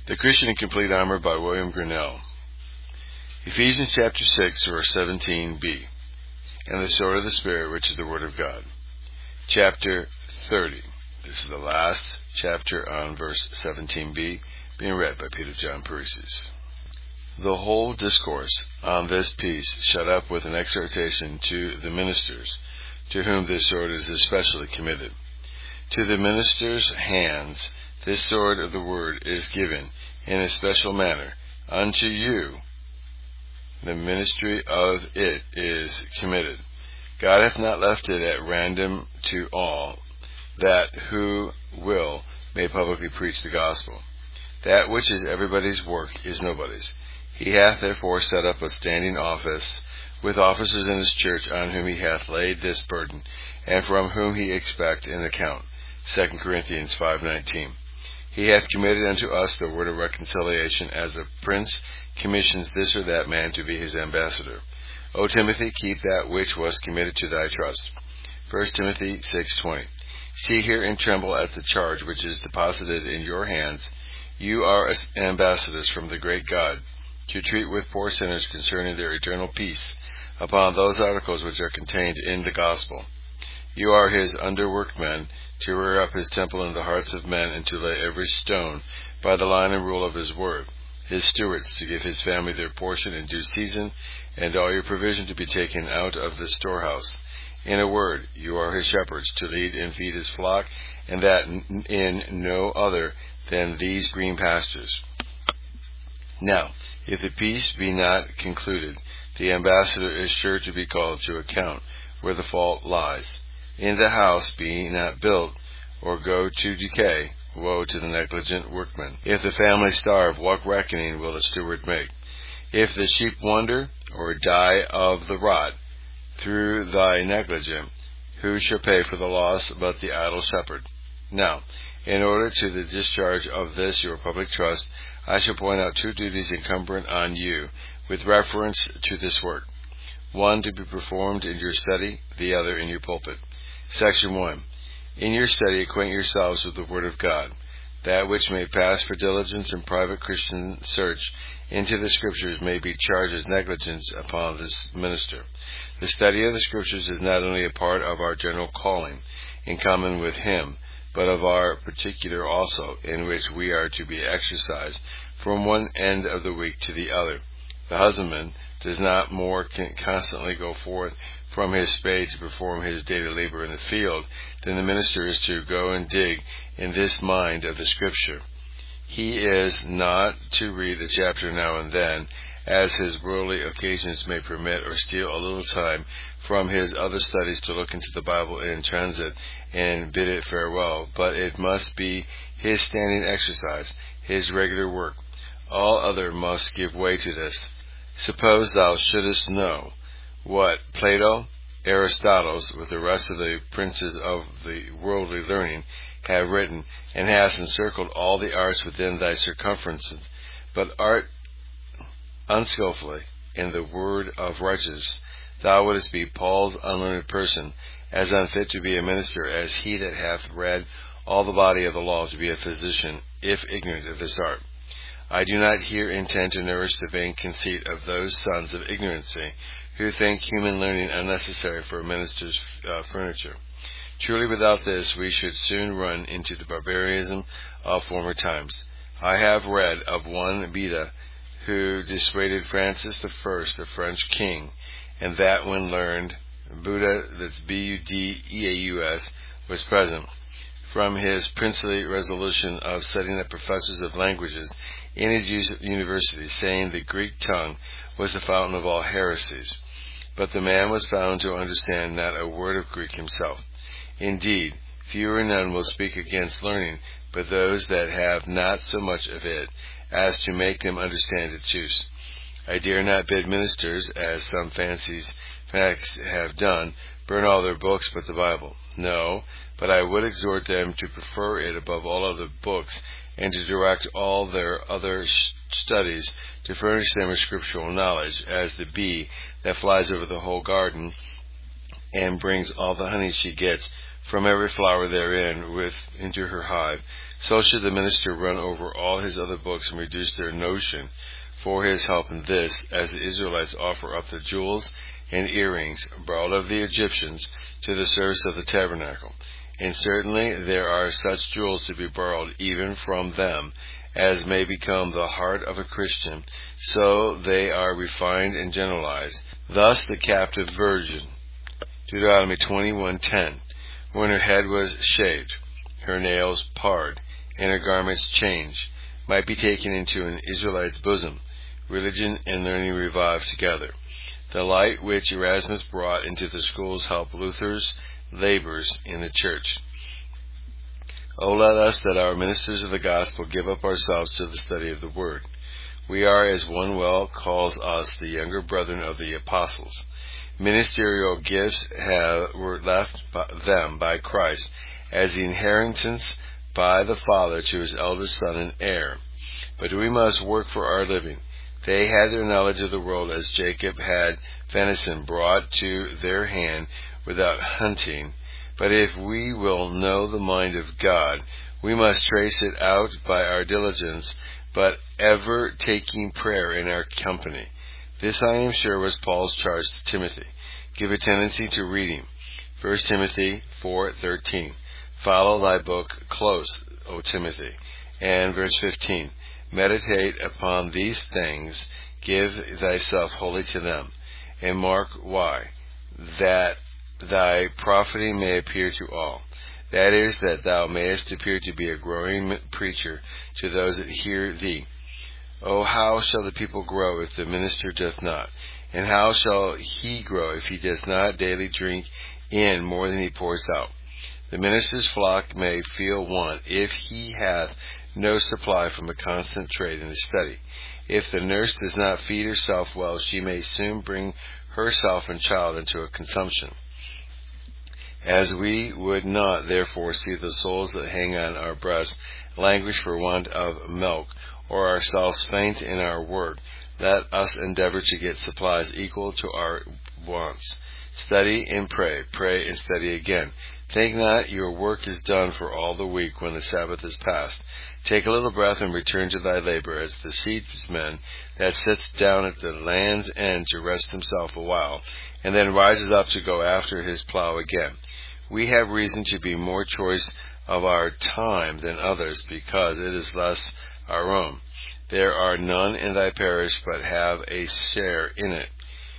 The Christian in Complete Armor by William Grinnell. Ephesians chapter 6, verse 17b. And the sword of the Spirit, which is the Word of God. Chapter 30. This is the last chapter on verse 17b, being read by Peter John Paresis. The whole discourse on this piece shut up with an exhortation to the ministers, to whom this sword is especially committed. To the ministers' hands this sword of the word is given in a special manner. Unto you the ministry of it is committed. God hath not left it at random to all, that who will may publicly preach the gospel. That which is everybody's work is nobody's. He hath therefore set up a standing office, with officers in his church, on whom he hath laid this burden, and from whom he expect an account. 2 Corinthians 5:19. He hath committed unto us the word of reconciliation, as a prince commissions this or that man to be his ambassador. O Timothy, keep that which was committed to thy trust. 1 Timothy 6:20. See, hear, and tremble at the charge which is deposited in your hands. You are ambassadors from the great God, to treat with poor sinners concerning their eternal peace, upon those articles which are contained in the gospel. You are his underworkmen, to rear up his temple in the hearts of men, and to lay every stone by the line and rule of his word. His stewards, to give his family their portion in due season, and all your provision to be taken out of the storehouse. In a word, you are his shepherds, to lead and feed his flock, and that in no other than these green pastures. Now, if the peace be not concluded, the ambassador is sure to be called to account where the fault lies. In the house be not built, or go to decay, woe to the negligent workman. If the family starve, what reckoning will the steward make? If the sheep wander, or die of the rot, through thy negligence, who shall pay for the loss but the idle shepherd? Now, in order to the discharge of this your public trust, I shall point out two duties incumbent on you, with reference to this work. One to be performed in your study, the other in your pulpit. Section 1. In your study, acquaint yourselves with the Word of God, that which may pass for diligence in private Christian search into the Scriptures may be charged as negligence upon this minister. The study of the Scriptures is not only a part of our general calling, in common with him, but of our particular also, in which we are to be exercised from one end of the week to the other. The husbandman does not more constantly go forth from his spade to perform his daily labor in the field than the minister is to go and dig in this mind of the Scripture. He is not to read a chapter now and then, as his worldly occasions may permit, or steal a little time from his other studies to look into the Bible in transit and bid it farewell, but it must be his standing exercise, his regular work. All other must give way to this. Suppose thou shouldest know what Plato, Aristotle, with the rest of the princes of the worldly learning, have written, and hast encircled all the arts within thy circumference, but art unskilfully in the word of righteousness, thou wouldest be Paul's unlearned person, as unfit to be a minister as he that hath read all the body of the law to be a physician, if ignorant of this art. I do not here intend to nourish the vain conceit of those sons of ignorancy, who think human learning unnecessary for a minister's furniture. Truly without this we should soon run into the barbarism of former times. I have read of one Beda, who dissuaded Francis I, the French king, and that when learned, Buddha, that's Budeaus, was present, from his princely resolution of setting up professors of languages in his university, saying the Greek tongue was the fountain of all heresies. But the man was found to understand not a word of Greek himself. Indeed, few or none will speak against learning, but those that have not so much of it as to make them understand its use. I dare not bid ministers, as some facts have done, burn all their books but the Bible. No, but I would exhort them to prefer it above all other books, and to direct all their other studies to furnish them with scriptural knowledge, as the bee that flies over the whole garden and brings all the honey she gets from every flower therein into her hive, so should the minister run over all his other books and reduce their notion for his help in this, as the Israelites offer up the jewels and earrings brought of the Egyptians to the service of the tabernacle. And certainly there are such jewels to be borrowed even from them as may become the heart of a Christian, so they are refined and generalized. Thus the captive virgin, Deuteronomy 21:10, when her head was shaved, her nails pared, and her garments changed, might be taken into an Israelite's bosom, religion and learning revived together. The light which Erasmus brought into the schools helped Luther's labors in the church. O let us that our ministers of the gospel give up ourselves to the study of the word. We are, as one well calls us, the younger brethren of the apostles. Ministerial gifts were left them by Christ as the inheritance by the Father to his eldest son and heir. But we must work for our living. They had their knowledge of the world as Jacob had venison brought to their hand without hunting. But if we will know the mind of God, we must trace it out by our diligence, but ever taking prayer in our company. This, I am sure, was Paul's charge to Timothy. Give a tendency to reading. 1 Timothy 4:13. Follow thy book close, O Timothy. And verse 15. Meditate upon these things, give thyself wholly to them. And mark why, that thy profiting may appear to all. That is, that thou mayest appear to be a growing preacher to those that hear thee. O how shall the people grow if the minister doth not? And how shall he grow if he does not daily drink in more than he pours out? The minister's flock may feel want if he hath no supply from a constant trade in his study. If the nurse does not feed herself well, she may soon bring herself and child into a consumption. As we would not, therefore, see the souls that hang on our breasts languish for want of milk, or ourselves faint in our work, let us endeavor to get supplies equal to our wants. Study and pray, pray and study again. Think not your work is done for all the week when the Sabbath is past. Take a little breath and return to thy labor, as the seedsman that sits down at the land's end to rest himself a while, and then rises up to go after his plow again. We have reason to be more choice of our time than others, because it is less our own. There are none in thy parish but have a share in it.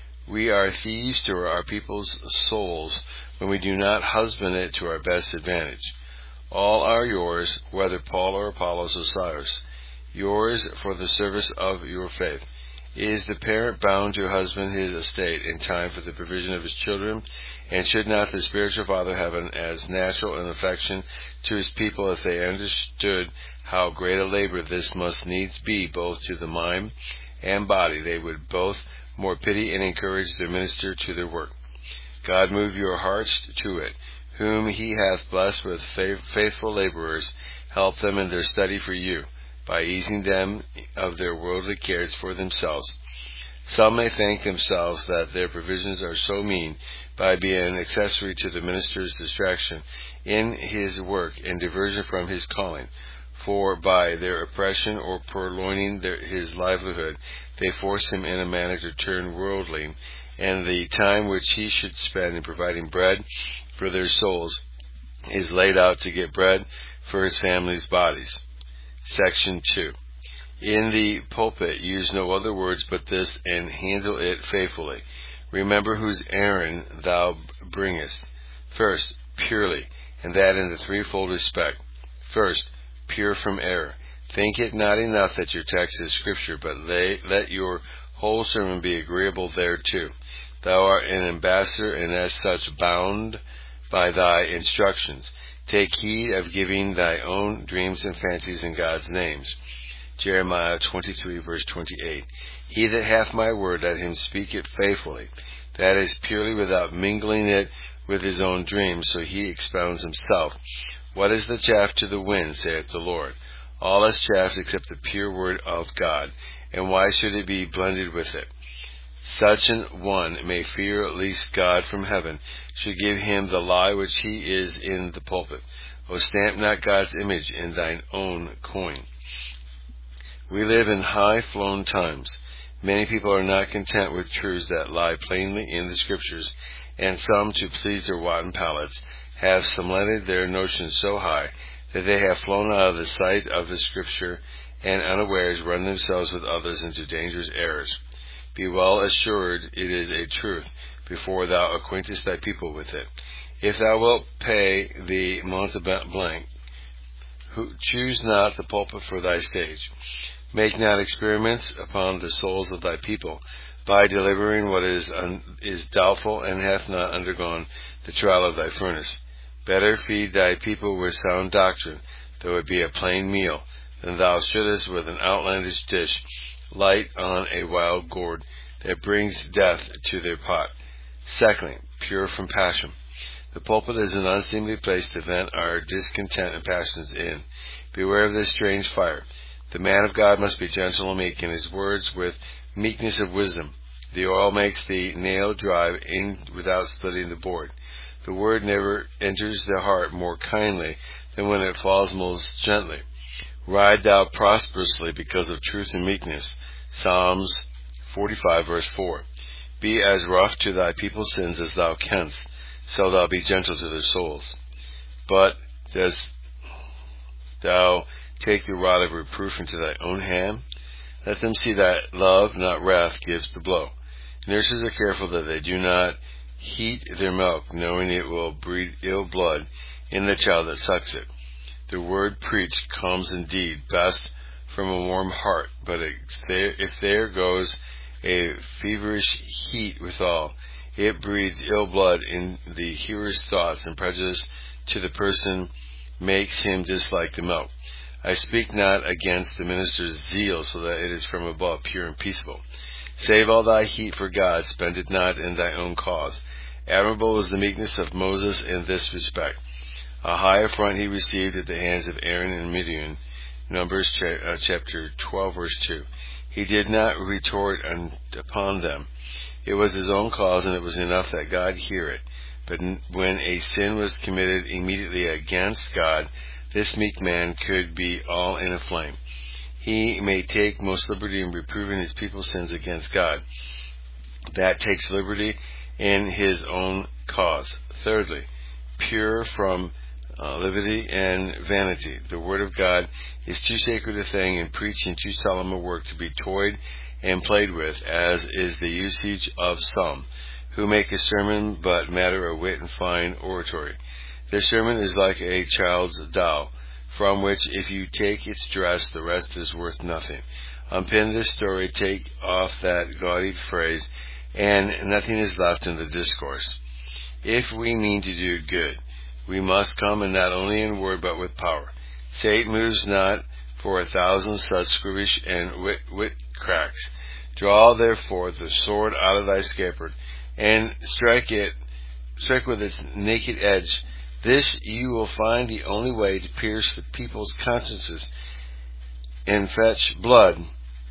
We are thieves to our people's souls when we do not husband it to our best advantage. All are yours, whether Paul or Apollos or Cyrus, yours for the service of your faith. Is the parent bound to husband his estate in time for the provision of his children? And should not the spiritual father have as natural an affection to his people if they understood how great a labor this must needs be both to the mind and body? They would both more pity and encourage their minister to their work. God move your hearts to it, whom he hath blessed with faithful laborers. Help them in their study for you, by easing them of their worldly cares for themselves. Some may thank themselves that their provisions are so mean by being an accessory to the minister's distraction in his work and diversion from his calling. For by their oppression or purloining his livelihood, they force him in a manner to turn worldly, and the time which he should spend in providing bread for their souls is laid out to get bread for his family's bodies. Section 2. In the pulpit use no other words but this, and handle it faithfully. Remember whose errand thou bringest. First, purely, and that in the threefold respect. First, pure from error. Think it not enough that your text is Scripture, but let your whole sermon be agreeable thereto. Thou art an ambassador, and as such bound by thy instructions. Take heed of giving thy own dreams and fancies in God's names. Jeremiah 23, verse 28. He that hath my word, let him speak it faithfully. That is, purely, without mingling it with his own dreams, so he expounds himself. What is the chaff to the wind, saith the Lord? All is chaff except the pure word of God. And why should it be blended with it? such an one may fear lest God from heaven should give him the lie which he is in the pulpit. O stamp not God's image in thine own coin. We live in high-flown times. Many people are not content with truths that lie plainly in the Scriptures, and some, to please their wanton palates, have cemented their notions so high that they have flown out of the sight of the Scripture, and unawares run themselves with others into dangerous errors. Be well assured it is a truth, before thou acquaintest thy people with it. If thou wilt pay the Monteblanc, choose not the pulpit for thy stage. Make not experiments upon the souls of thy people, by delivering what is doubtful and hath not undergone the trial of thy furnace. Better feed thy people with sound doctrine, though it be a plain meal, than thou shouldest with an outlandish dish light on a wild gourd that brings death to their pot. Secondly, pure from passion. The pulpit is an unseemly place to vent our discontent and passions in. Beware of this strange fire. The man of God must be gentle and meek in his words, with meekness of wisdom. The oil makes the nail drive in without splitting the board. The word never enters the heart more kindly than when it falls most gently. Ride thou prosperously because of truth and meekness. Psalms 45 verse 4. Be as rough to thy people's sins as thou canst, so thou be gentle to their souls. But dost thou take the rod of reproof into thy own hand? Let them see that love, not wrath, gives the blow. Nurses are careful that they do not heat their milk, knowing it will breed ill blood in the child that sucks it. The word preached comes indeed best from a warm heart, but if there goes a feverish heat withal, it breeds ill blood in the hearer's thoughts, and prejudice to the person makes him dislike the milk. I speak not against the minister's zeal, so that it is from above, pure and peaceable. Save all thy heat for God, spend it not in thy own cause. Admirable was the meekness of Moses in this respect. A high affront he received at the hands of Aaron and Midian, Numbers chapter 12, verse 2. He did not retort upon them. It was his own cause, and it was enough that God hear it. But when a sin was committed immediately against God, this meek man could be all in a flame. He may take most liberty in reproving his people's sins against God. That takes liberty in his own cause. Thirdly, pure from levity and vanity. The word of God is too sacred a thing and preaching too solemn a work to be toyed and played with, as is the usage of some, who make a sermon but matter of wit and fine oratory. Their sermon is like a child's doll, from which if you take its dress, the rest is worth nothing. Unpin this story, take off that gaudy phrase, and nothing is left in the discourse. If we mean to do good, we must come, and not only in word but with power. Satan moves not for 1,000 such scribbish and wit cracks. Draw therefore the sword out of thy scabbard, and strike with its naked edge. This you will find the only way to pierce the people's consciences and fetch blood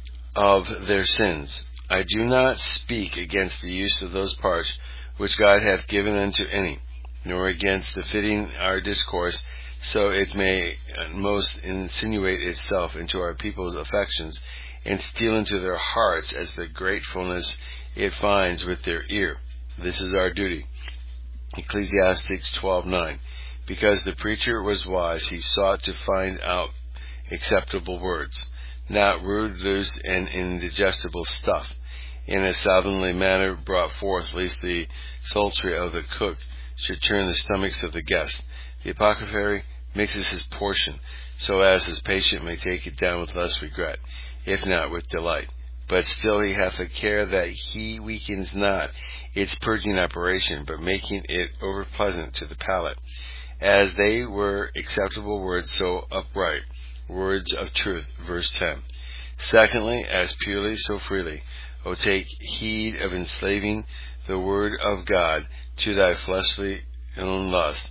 of their sins. I do not speak against the use of those parts which God hath given unto any, nor against the fitting our discourse, so it may most insinuate itself into our people's affections, and steal into their hearts as the gratefulness it finds with their ear. This is our duty. Ecclesiastes 12:9. Because the preacher was wise, he sought to find out acceptable words, not rude, loose, and indigestible stuff, in a slovenly manner brought forth, lest the sultry of the cook should turn the stomachs of the guest. The apothecary mixes his portion, so as his patient may take it down with less regret, if not with delight. But still he hath a care that he weakens not its purging operation, but making it over pleasant to the palate. As they were acceptable words, so upright words of truth. Verse 10. Secondly, as purely, so freely. O take heed of enslaving the word of God to thy fleshly own lust,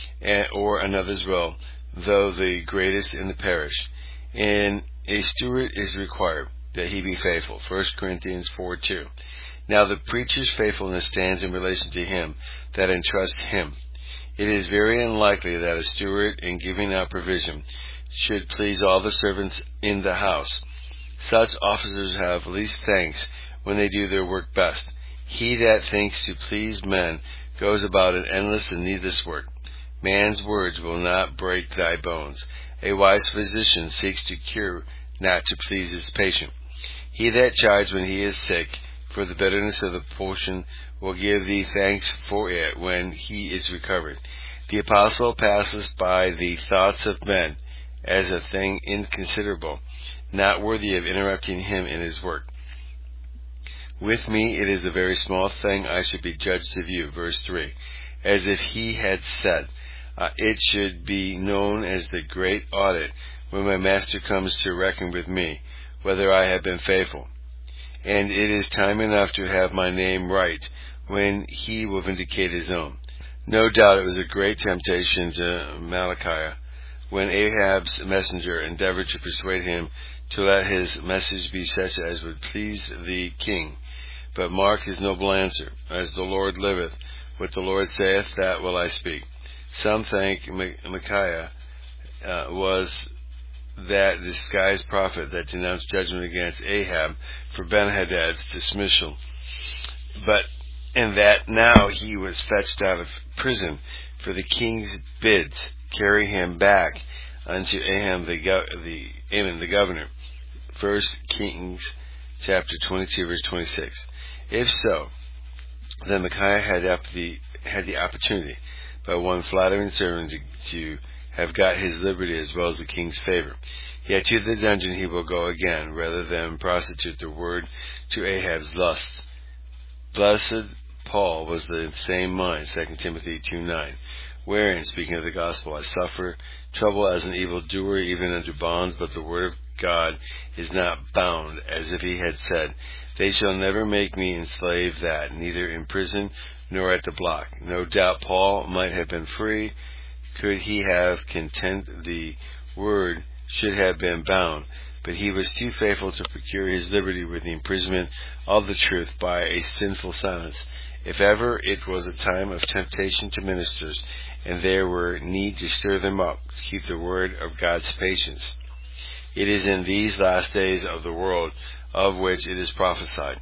or another's will, though the greatest in the parish. And a steward is required, that he be faithful. 1 Corinthians 4:2. Now the preacher's faithfulness stands in relation to him that entrusts him. It is very unlikely that a steward, in giving out provision, should please all the servants in the house. Such officers have least thanks when they do their work best. He that thinks to please men goes about an endless and needless work. Man's words will not break thy bones. A wise physician seeks to cure, not to please his patient. He that chides when he is sick, for the bitterness of the potion, will give thee thanks for it when he is recovered. The apostle passeth by the thoughts of men as a thing inconsiderable, not worthy of interrupting him in his work. With me it is a very small thing I should be judged of you. Verse 3. As if he had said, it should be known as the great audit when my master comes to reckon with me, whether I have been faithful. And it is time enough to have my name right when he will vindicate his own. No doubt it was a great temptation to Malachi when Ahab's messenger endeavored to persuade him to let his message be such as would please the king. But mark his noble answer, as the Lord liveth, what the Lord saith, that will I speak. Some think Micaiah was that disguised prophet that denounced judgment against Ahab for Ben-Hadad's dismissal, and that now he was fetched out of prison, for the king's bids carry him back unto Ammon the governor. 1 Kings chapter 22, verse 26. If so, then Micaiah had the opportunity, by one flattering servant, to have got his liberty as well as the king's favor. Yet to the dungeon he will go again, rather than prostitute the word to Ahab's lusts. Blessed Paul was the same mind, 2 Timothy 2:9, wherein, speaking of the gospel, I suffer trouble as an evildoer, even unto bonds, but the word of God is not bound, as if he had said, they shall never make me enslave that, neither in prison nor at the block. No doubt Paul might have been free, could he have content the word should have been bound, but he was too faithful to procure his liberty with the imprisonment of the truth by a sinful silence. If ever it was a time of temptation to ministers, and there were need to stir them up, to keep the word of God's patience, it is in these last days of the world of which it is prophesied.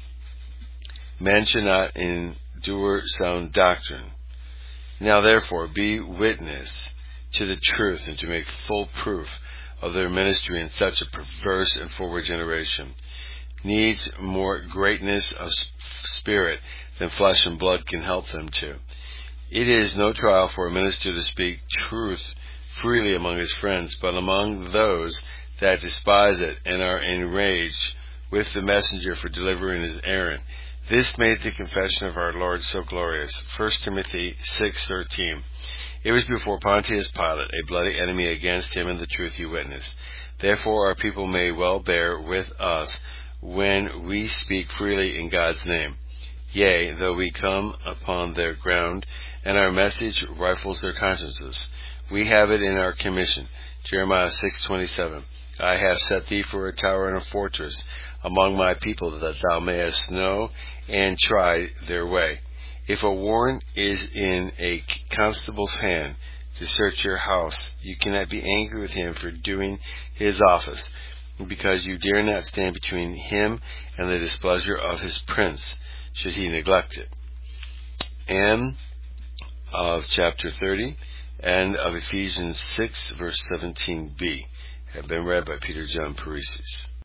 Men should not endure sound doctrine. Now therefore be witness to the truth, and to make full proof of their ministry in such a perverse and forward generation. Needs more greatness of spirit than flesh and blood can help them to. It is no trial for a minister to speak truth freely among his friends, but among those that despise it and are enraged with the messenger for delivering his errand. This made the confession of our Lord so glorious. 1 Timothy 6:13. It was before Pontius Pilate, a bloody enemy against him and the truth he witnessed. Therefore our people may well bear with us when we speak freely in God's name. Yea, though we come upon their ground, and our message rifles their consciences. We have it in our commission. Jeremiah 6:27. I have set thee for a tower and a fortress among my people, that thou mayest know and try their way. If a warrant is in a constable's hand to search your house, you cannot be angry with him for doing his office, because you dare not stand between him and the displeasure of his prince, should he neglect it. End of chapter 30, and of Ephesians 6, verse 17b, have been read by Peter John Paresis.